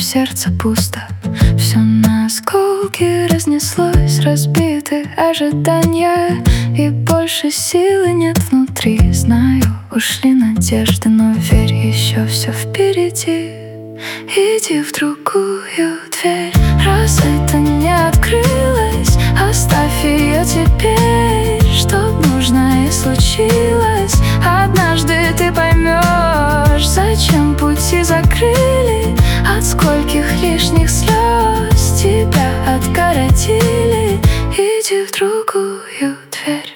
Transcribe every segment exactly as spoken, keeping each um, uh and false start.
сердце пусто. Все на осколки разнеслось, разбиты ожидания, и больше силы нет внутри. Знаю, ушли надежды, но верь, еще все впереди. Иди в другую дверь, раз это не открылось, оставь ее теперь. Чтоб нужное случилось, однажды ты поймешь, зачем пути закрыли, от скольких лишних слез тебя отгородили. Иди в другую дверь.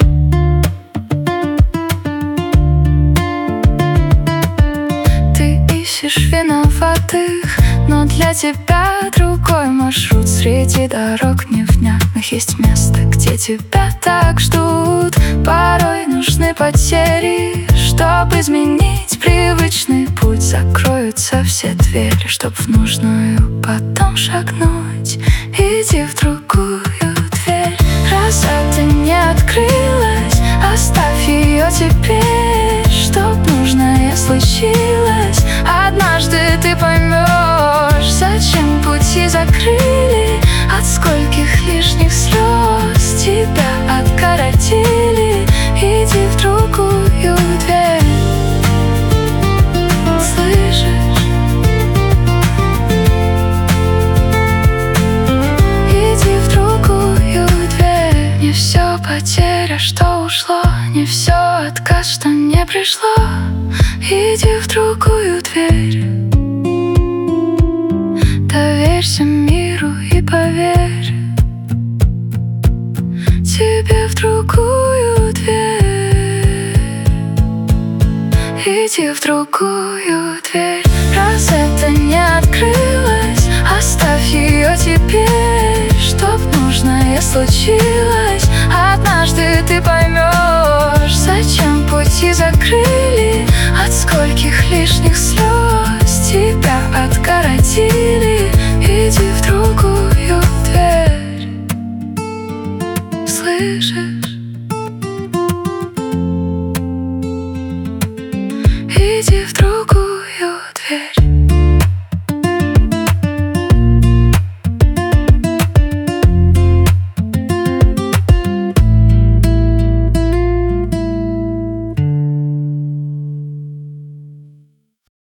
Ты ищешь виноватых, но для тебя другой маршрут. Среди дорог невнятных есть место, где тебя так ждут. Порой нужны потери, чтоб изменить привычный путь. Закроются все двери, чтоб в нужную потом шагнуть. Иди в другую дверь, раз это не открылось, оставь ее теперь. Чтоб нужное случилось, однажды ты поймешь, зачем пути закрыли, от скольких лишних слез тебя отгородили. Иди в другую дверь. Слышишь? Иди в другую дверь. Не все потеря, что ушло, не все отказ, что не пришло. Иди в другую дверь. Доверься миру и поверь, тебе в другую дверь. Иди в другую дверь, раз это не открылось, оставь ее теперь. Чтоб нужное случилось, однажды ты поймешь, зачем пути закрыли, от скольких лишних слез тебя отгородили.